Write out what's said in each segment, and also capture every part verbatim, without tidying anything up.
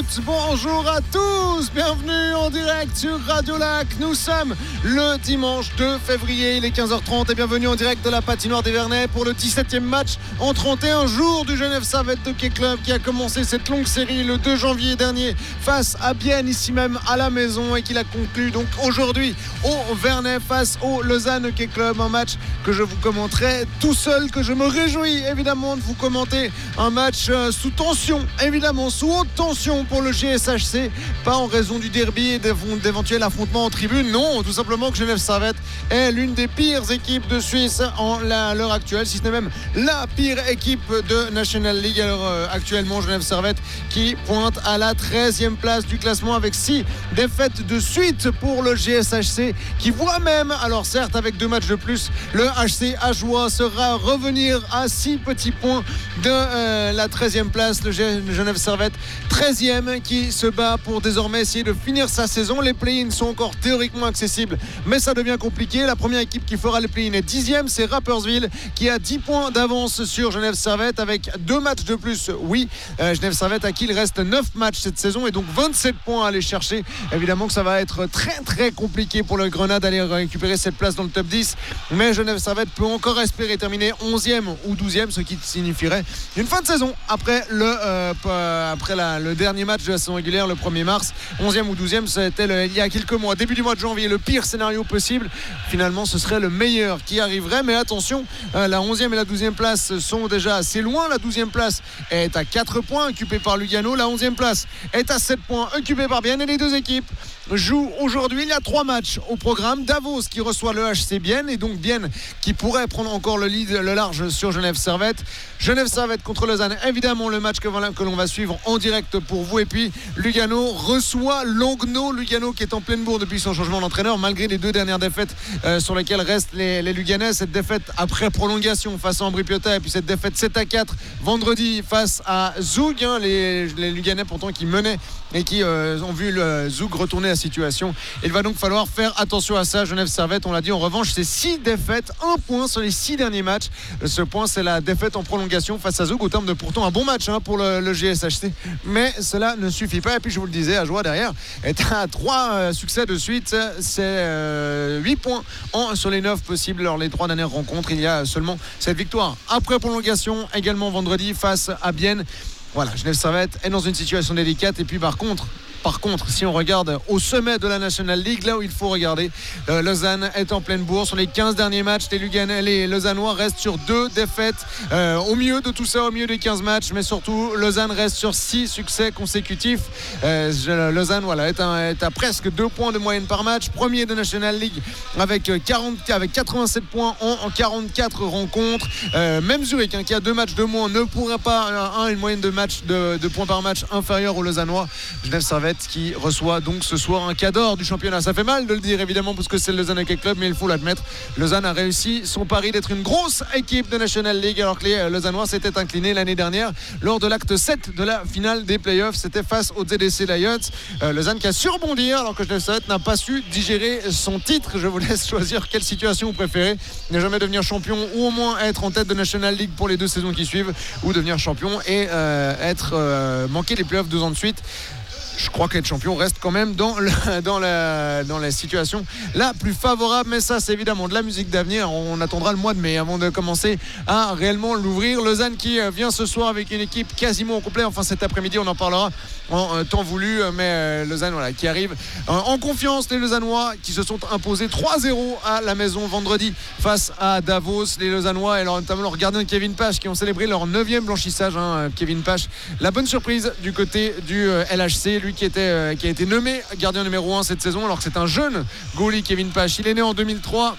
Bonjour à tous, bienvenue en direct sur Radio Lac. Nous sommes le dimanche deux février, il est quinze heures trente et bienvenue en direct de la patinoire des Vernets pour le dix-septième match en trente et un jours du Genève Servette Hockey Club qui a commencé cette longue série le deux janvier dernier face à Bienne, ici même à la maison, et qui l'a conclu donc aujourd'hui au Vernet face au Lausanne Hockey Club. Un match que je vous commenterai tout seul, que je me réjouis évidemment de vous commenter. Un match sous tension, évidemment sous haute tension pour le G S H C, pas en raison du derby et d'éventuels affrontements en tribune, non, tout simplement que Genève Servette est l'une des pires équipes de Suisse en la, à l'heure actuelle, si ce n'est même la pire équipe de National League. Alors euh, actuellement Genève Servette qui pointe à la treizième place du classement avec six défaites de suite pour le G S H C, qui voit même, alors certes avec deux matchs de plus, le H C Ajoie sera revenir à six petits points de euh, la treizième place. Le Genève Servette treizième qui se bat pour désormais essayer de finir sa saison. Les play-ins sont encore théoriquement accessibles, mais ça devient compliqué. La première équipe qui fera les play-ins est dixième, c'est Rapperswil qui a dix points d'avance sur Genève Servette avec deux matchs de plus. Oui, euh, Genève Servette à qui il reste neuf matchs cette saison et donc vingt-sept points à aller chercher. Évidemment que ça va être très très compliqué pour le Grenade d'aller récupérer cette place dans le top dix, mais Genève Servette peut encore espérer terminer onzième ou douzième, ce qui signifierait une fin de saison après le, euh, après la, le dernier match de la saison régulière le premier mars. onzième ou douzième, c'était le, il y a quelques mois, début du mois de janvier, le pire scénario possible. Finalement ce serait le meilleur qui arriverait, mais attention, euh, la onzième et la douzième place sont déjà assez loin. La douzième place est à quatre points occupée par Lugano, la onzième place est à sept points occupée par Bienne, et les deux équipes jouent aujourd'hui. Il y a trois matchs au programme. Davos qui reçoit le H C Bienne, et donc Bienne qui pourrait prendre encore le lead, le large sur Genève Servette. Genève Servette contre Lausanne, évidemment le match que, que l'on va suivre en direct pour vous. Et puis Lugano reçoit Langnau, Lugano qui est en pleine bourre depuis son changement d'entraîneur, malgré les deux dernières défaites euh, sur lesquelles restent les, les Luganais. Cette défaite après prolongation face à Ambri Piotta, et puis cette défaite sept à quatre vendredi face à Zug, hein, les, les Luganais pourtant qui menaient et qui euh, ont vu le Zug retourner la situation. Il va donc falloir faire attention à ça. Genève Servette, on l'a dit, en revanche, c'est six défaites, un point sur les six derniers matchs. Ce point, c'est la défaite en prolongation face à Zug, au terme de pourtant un bon match hein, pour le, le G S H C, mais cela ne suffit pas. Et puis je vous le disais, Ajoie derrière est à trois euh, succès de suite, c'est euh, huit points en, sur les neuf possibles lors des trois dernières rencontres. Il y a seulement cette victoire après prolongation également vendredi face à Bienne. Voilà, Genève Servette est dans une situation délicate. Et puis par contre Par contre, si on regarde au sommet de la National League, là où il faut regarder, euh, Lausanne est en pleine bourre. Sur les quinze derniers matchs, les, Luganais, les Lausannois restent sur deux défaites euh, au milieu de tout ça, au milieu des quinze matchs. Mais surtout, Lausanne reste sur six succès consécutifs. Euh, Lausanne voilà, est, un, est à presque deux points de moyenne par match. Premier de National League avec, quarante, avec quatre-vingt-sept points en, en quarante-quatre rencontres. Euh, même Zurich, hein, qui a deux matchs de moins, ne pourra pas euh, un, une moyenne de, match, de, de points par match inférieure aux Lausannois. Genève Servette qui reçoit donc ce soir un cador du championnat. Ça fait mal de le dire évidemment parce que c'est le Lausanne Hockey Club, mais il faut l'admettre, Lausanne a réussi son pari d'être une grosse équipe de National League, alors que les Lausannois s'étaient inclinés l'année dernière lors de l'acte sept de la finale des playoffs. C'était face au Z D C Lions. euh, Lausanne qui a su rebondir alors que Genève Servette n'a pas su digérer son titre. Je vous laisse choisir quelle situation vous préférez: ne jamais devenir champion ou au moins être en tête de National League pour les deux saisons qui suivent, ou devenir champion et euh, être euh, manquer les playoffs deux ans de suite. Je crois qu'être champion reste quand même dans, le, dans, la, dans la situation la plus favorable. Mais ça, c'est évidemment de la musique d'avenir. On attendra le mois de mai avant de commencer à réellement l'ouvrir. Lausanne qui vient ce soir avec une équipe quasiment au complet. Enfin, cet après-midi, on en parlera en temps voulu. Mais Lausanne, voilà, qui arrive en confiance. Les Lausannois qui se sont imposés trois zéro à la maison vendredi face à Davos. Les Lausannois et leur, notamment leur gardien Kevin Pache qui ont célébré leur neuvième blanchissage. Hein. Kevin Pache, la bonne surprise du côté du L H C. Lui qui, était, euh, qui a été nommé gardien numéro un cette saison, alors que c'est un jeune goalie, Kevin Pache. Il est né en deux mille trois.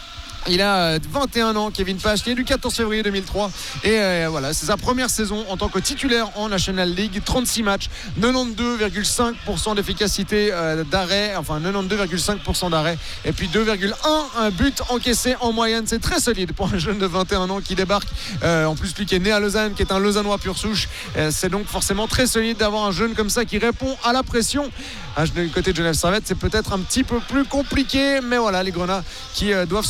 Il a vingt et un ans, Kevin Pache, qui est du quatorze février deux mille trois. Et euh, voilà, c'est sa première saison en tant que titulaire en National League. trente-six matchs, quatre-vingt-douze virgule cinq pour cent d'efficacité euh, d'arrêt, enfin quatre-vingt-douze virgule cinq pour cent d'arrêt. Et puis deux virgule un buts encaissés en moyenne. C'est très solide pour un jeune de vingt et un ans qui débarque. Euh, en plus, lui qui est né à Lausanne, qui est un Lausannois pur souche. Euh, c'est donc forcément très solide d'avoir un jeune comme ça qui répond à la pression. Du côté de Genève Servette, c'est peut-être un petit peu plus compliqué. Mais voilà, les Grenats qui euh, doivent s'en sortir. Les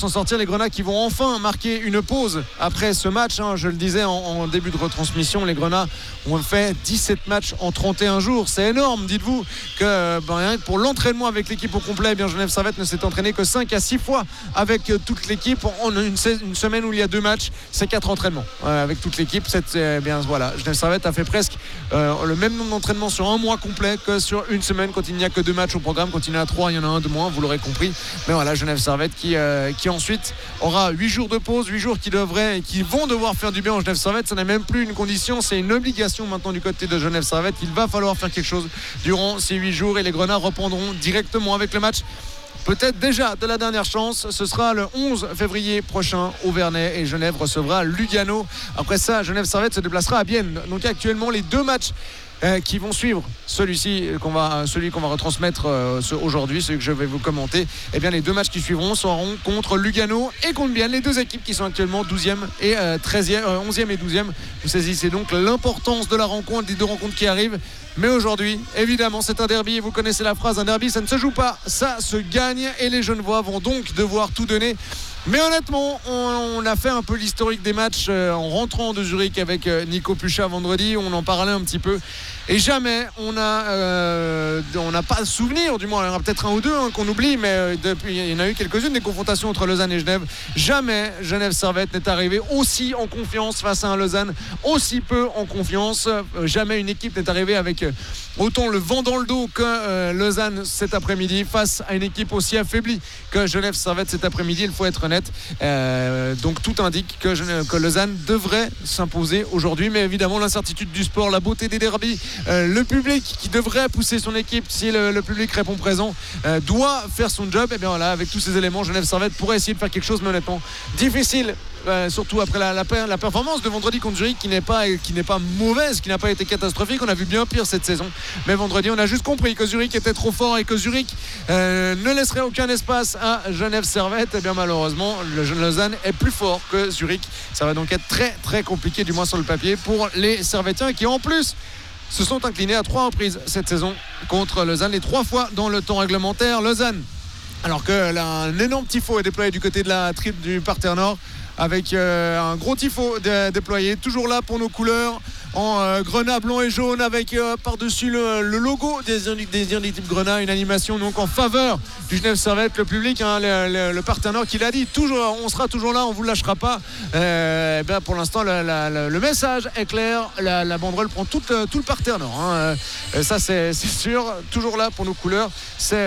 les Grenats qui vont enfin marquer une pause après ce match, hein. Je le disais en, en début de retransmission, les Grenats ont fait dix-sept matchs en trente et un jours. C'est énorme, dites-vous que ben, pour l'entraînement avec l'équipe au complet, eh bien Genève Servette ne s'est entraîné que cinq à six fois avec toute l'équipe en une, une semaine où il y a deux matchs, c'est quatre entraînements euh, avec toute l'équipe. C'est, eh bien voilà, Genève Servette a fait presque euh, le même nombre d'entraînements sur un mois complet que sur une semaine quand il n'y a que deux matchs au programme. Quand il y en a trois, il y en a un de moins, vous l'aurez compris. Mais voilà, Genève Servette qui, euh, qui ensuite aura huit jours de pause, huit jours qui devraient et qui vont devoir faire du bien en Genève Servette. Ça n'est même plus une condition, c'est une obligation maintenant du côté de Genève Servette. Il va falloir faire quelque chose durant ces huit jours et les Grenats reprendront directement avec le match peut-être déjà de la dernière chance. Ce sera le onze février prochain au Vernet et Genève recevra Lugano. Après ça, Genève Servette se déplacera à Bienne. Donc actuellement les deux matchs Euh, qui vont suivre celui-ci qu'on va, celui qu'on va retransmettre euh, ce, aujourd'hui, celui que je vais vous commenter. Eh bien les deux matchs qui suivront seront contre Lugano et contre Bienne, les deux équipes qui sont actuellement douzième et euh, treizième, euh, onzième et douzième. Vous saisissez donc l'importance de la rencontre, des deux rencontres qui arrivent. Mais aujourd'hui, évidemment, c'est un derby et vous connaissez la phrase, un derby ça ne se joue pas, ça se gagne, et les Genevois vont donc devoir tout donner. Mais honnêtement, on, on a fait un peu l'historique des matchs euh, en rentrant de Zurich avec euh, Nico Puchat vendredi. On en parlait un petit peu. Et jamais on a, euh, on n'a pas de souvenir, du moins il y en a peut-être un ou deux hein, qu'on oublie, mais euh, depuis, il y en a eu quelques-unes des confrontations entre Lausanne et Genève. Jamais Genève Servette n'est arrivé aussi en confiance face à un Lausanne, aussi peu en confiance. Euh, jamais une équipe n'est arrivée avec euh, autant le vent dans le dos que euh, Lausanne cet après-midi face à une équipe aussi affaiblie que Genève Servette cet après-midi. Il faut être honnête. Euh, donc tout indique que, que Lausanne devrait s'imposer aujourd'hui, mais évidemment l'incertitude du sport, la beauté des derbies, euh, le public qui devrait pousser son équipe si le, le public répond présent, euh, doit faire son job. Et bien voilà, avec tous ces éléments, Genève Servette pourrait essayer de faire quelque chose, mais honnêtement difficile. Euh, surtout après la, la, la performance de vendredi contre Zurich qui n'est pas, qui n'est pas mauvaise, qui n'a pas été catastrophique. On a vu bien pire cette saison, mais vendredi on a juste compris que Zurich était trop fort et que Zurich euh, ne laisserait aucun espace à Genève Servette. Et bien malheureusement le Lausanne est plus fort que Zurich. Ça va donc être très très compliqué, du moins sur le papier, pour les Servettiens qui en plus se sont inclinés à trois reprises cette saison contre Lausanne, les trois fois dans le temps réglementaire. Lausanne, alors que là, un énorme tifo est déployé du côté de la tripe du parterre nord, avec euh, un gros tifo dé- déployé, toujours là pour nos couleurs en euh, grenat blanc et jaune, avec euh, par-dessus le, le logo des des type grenat, une animation donc en faveur du Genève Servette. Le public, hein, le, le, le parterre nord qui l'a dit, toujours, on sera toujours là, on vous lâchera pas. Euh, ben pour l'instant le, le, le message est clair, la, la banderole prend tout, tout le parterre nord, hein. Euh, ça c'est, c'est sûr, toujours là pour nos couleurs, c'est,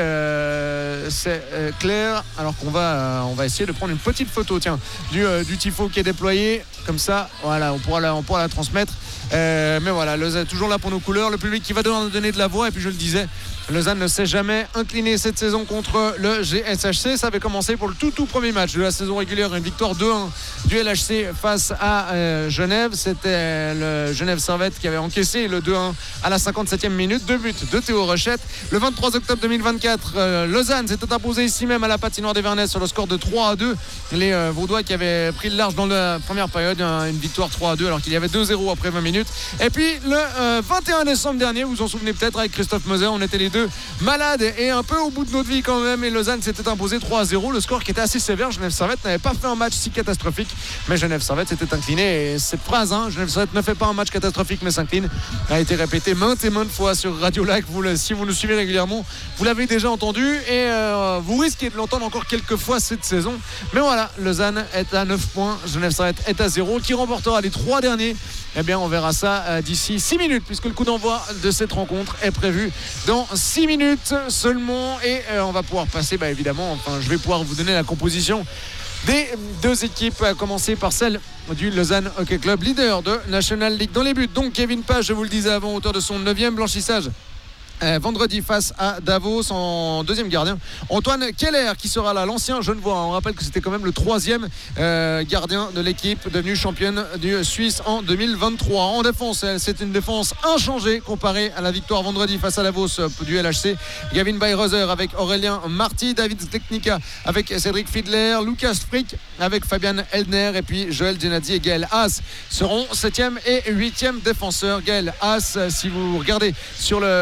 euh, c'est euh, clair. Alors qu'on va, euh, on va essayer de prendre une petite photo, tiens, du, euh, du tifo qui est déployé, comme ça, voilà, on pourra la, on pourra la transmettre. Euh, mais voilà, Lausanne toujours là pour nos couleurs, le public qui va devoir nous donner de la voix. Et puis je le disais, Lausanne ne s'est jamais incliné cette saison contre le G S H C. Ça avait commencé pour le tout tout premier match de la saison régulière, une victoire deux un du L H C face à euh, Genève. C'était le Genève Servette qui avait encaissé le deux un à la cinquante-septième minute, deux buts de Théo Rochette. Le vingt-trois octobre deux mille vingt-quatre, euh, Lausanne s'était imposé ici même à la patinoire des Vernets sur le score de trois à deux. Les euh, Vaudois qui avaient pris le large dans la première période, une victoire trois à deux alors qu'il y avait deux zéro après vingt minutes. Et puis le euh, vingt et un décembre dernier, vous vous en souvenez peut-être, avec Christophe Moser, on était les deux malades et un peu au bout de notre vie quand même, et Lausanne s'était imposé trois à zéro, le score qui était assez sévère. Genève Servette n'avait pas fait un match si catastrophique, mais Genève Servette s'était incliné, et cette phrase, hein, Genève Servette ne fait pas un match catastrophique mais s'incline, a été répétée maintes et maintes fois sur Radio Lac. Vous, si vous nous suivez régulièrement, vous l'avez déjà entendu, et euh, vous risquez de l'entendre encore quelques fois cette saison. Mais voilà, Lausanne est à neuf points, Genève Servette est à zéro. Qui remportera les trois derniers? Eh bien on verra ça euh, d'ici six minutes, puisque le coup d'envoi de cette rencontre est prévu dans six minutes seulement. Et euh, on va pouvoir passer, bah, évidemment, enfin je vais pouvoir vous donner la composition des deux équipes, à commencer par celle du Lausanne Hockey Club, leader de National League. Dans les buts, donc Kevin Page, je vous le disais avant, auteur de son neuvième blanchissage Euh, vendredi face à Davos. En deuxième gardien, Antoine Keller qui sera là, l'ancien Genevois. On rappelle que c'était quand même le troisième euh, gardien de l'équipe devenue championne du Suisse en deux mille vingt-trois. En défense, c'est une défense inchangée comparée à la victoire vendredi face à Davos du L H C. Gavin Bayreuther avec Aurélien Marty, David Teknika avec Cédric Fiedler, Lucas Frick avec Fabian Eldner, et puis Joël Genadzi et Gaël Haas seront septième et huitième défenseurs. Gaël Haas, si vous regardez sur le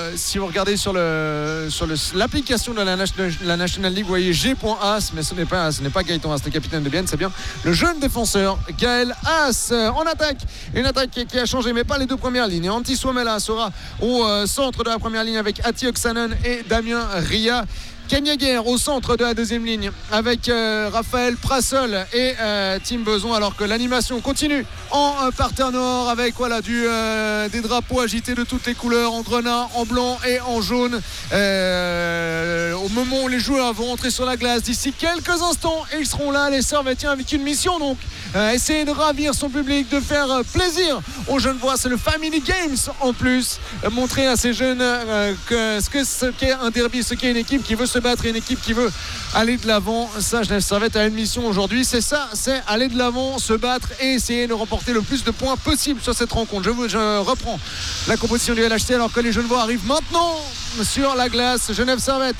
euh, si vous regardez sur, le, sur le, l'application de la, la National League, vous voyez G.As, mais ce n'est pas, ce n'est pas Gaëtan Haas, le capitaine de Bienne, c'est bien le jeune défenseur Gaël Haas. En attaque, une attaque qui a changé, mais pas les deux premières lignes. Antti Suomela sera au euh, centre de la première ligne avec Ati Oksanen et Damien Ria. Ken Jäger au centre de la deuxième ligne avec euh, Raphaël Prassol et euh, Tim Beson, alors que l'animation continue en euh, parterre nord avec voilà, du, euh, des drapeaux agités de toutes les couleurs, en grenat, en blanc et en jaune. Euh, au moment où les joueurs vont entrer sur la glace d'ici quelques instants, et ils seront là, les Servetiens, avec une mission donc euh, essayer de ravir son public, de faire euh, plaisir aux jeunes voix. C'est le Family Games en plus, euh, montrer à ces jeunes euh, que, ce, que, ce qu'est un derby, ce qu'est une équipe qui veut se battre et une équipe qui veut aller de l'avant. Ça, Genève Servette a une mission aujourd'hui, c'est ça, c'est aller de l'avant, se battre et essayer de remporter le plus de points possible sur cette rencontre. Je, vous, je reprends la composition du L H C alors que les Genevois arrivent maintenant sur la glace. Genève Servette,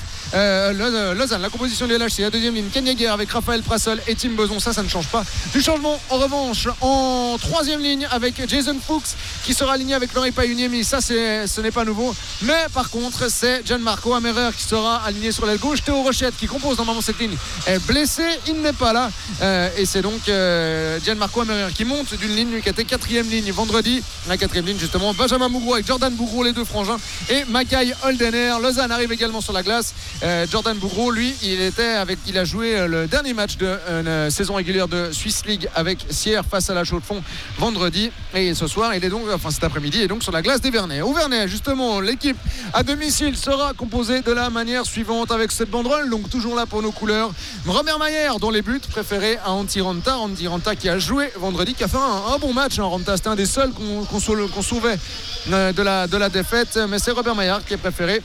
euh, Lausanne, la composition du L H C, la deuxième ligne, Ken Jäger avec Raphaël Prassol et Tim Beson. Ça, ça ne change pas. Du changement en revanche en troisième ligne avec Jason Fuchs qui sera aligné avec Lauri Pajuniemi. Ça, c'est, ce n'est pas nouveau, mais par contre c'est Gianmarco Amerer qui sera aligné sur l'aile gauche. Théo Rochette qui compose normalement cette ligne est blessé, il n'est pas là, euh, et c'est donc euh, Gianmarco Amerer qui monte d'une ligne qui était quatrième ligne vendredi. La quatrième ligne justement, Benjamin Mugroux avec Jordan Bougro, les deux frangins, et Makai Holdener. Lausanne arrive également sur la glace. euh, Jordan Bougro, lui, il était avec, il a joué le dernier match de euh, saison régulière de Swiss League avec Sierre face à la Chaux-de-Fonds vendredi, et ce soir il est donc, enfin cet après-midi, il est donc sur la glace des Vernets. Au Vernet justement, l'équipe à domicile sera composée de la manière suivante avec cette banderole, donc toujours là pour nos couleurs. Robert Mayer dont les buts préférés à Antti Ranta. Antti Ranta qui a joué vendredi, qui a fait un, un bon match, hein. Ranta, c'était un des seuls qu'on, qu'on, qu'on sauvait de la, de la défaite, mais c'est Robert Mayer qui est préféré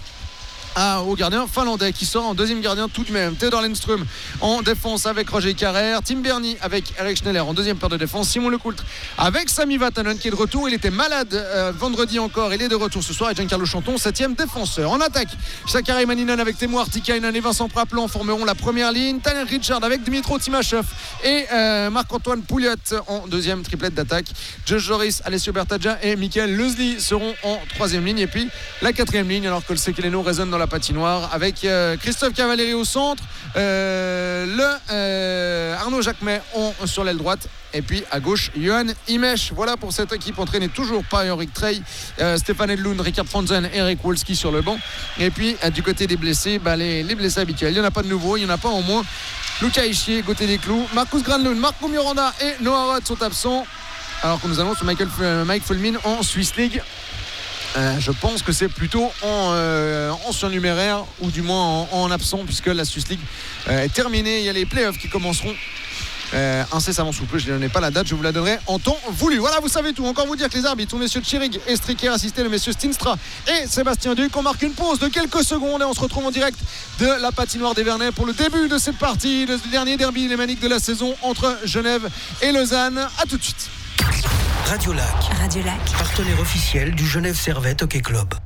Ah, au gardien finlandais qui sort en deuxième gardien tout de même. Theodor Lindström en défense avec Roger Carrère, Tim Berny avec Eric Schneller en deuxième paire de défense, Simon Lecoultre avec Sami Vatanen qui est de retour. Il était malade euh, vendredi encore, il est de retour ce soir, et Giancarlo Chanton septième défenseur. En attaque, Sakari Maninen avec Teemu Artikainen et Vincent Praplan formeront la première ligne. Tanner Richard avec Dmitro Timachev et euh, Marc-Antoine Pouliot en deuxième triplette d'attaque. Josh Joris, Alessio Bertaggia et Michael Lezli seront en troisième ligne, et puis la quatrième ligne, alors que le Sekeleno résonne dans la patinoire avec euh, Christophe Cavalieri au centre, euh, le euh, Arnaud Jacquemet en, sur l'aile droite, et puis à gauche Johan Imesh. Voilà pour cette équipe entraînée toujours par Henrik Trey, euh, Stéphane Edlund, Richard Franzen, Eric Wolski sur le banc. Et puis euh, du côté des blessés, bah, les, les blessés habituels, il n'y en a pas de nouveau, il n'y en a pas en moins. Luca Ischier, côté des clous, Marcus Granlund, Marco Miranda et Noah Roth sont absents, alors qu'on nous annonce Michael, euh, Mike Fulmin en Swiss League. Euh, je pense que c'est plutôt en, euh, en surnuméraire, ou du moins en, en absent, puisque la Swiss League euh, est terminée. Il y a les playoffs qui commenceront euh, incessamment sous peu. Je ne donnais pas la date, je vous la donnerai en temps voulu. Voilà, vous savez tout. Encore vous dire que les arbitres sont messieurs Chirig et Stricker, assistés de messieurs Stinstra et Sébastien Duc. On marque une pause de quelques secondes et on se retrouve en direct de la patinoire des Vernets pour le début de cette partie, le dernier derby lémanique de la saison entre Genève et Lausanne. A tout de suite. Radio Lac. Radio Lac. Partenaire officiel du Genève Servette Hockey Club.